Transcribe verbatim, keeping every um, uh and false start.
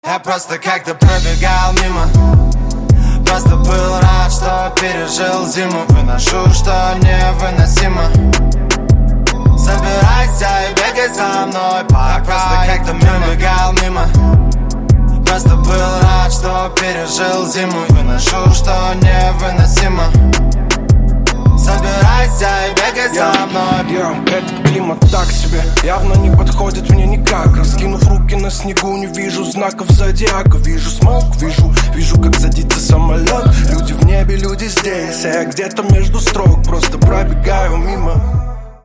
Я просто как-то пробегал мимо. Просто был рад, что пережил зиму. Выношу, что невыносимо. Собирайся и бегай за мной, пока я просто как-то пробегал мимо. Просто был рад, что пережил зиму. Выношу, что невыносимо. Собирайся и бегай за мной. Yeah, этот климат так себе, явно не подходит мне никак. Раскинув руки на снегу, не вижу знаков зодиака. Вижу смог, вижу, вижу, как садится самолет. Люди в небе, люди здесь, а я где-то между строк просто пробегаю мимо.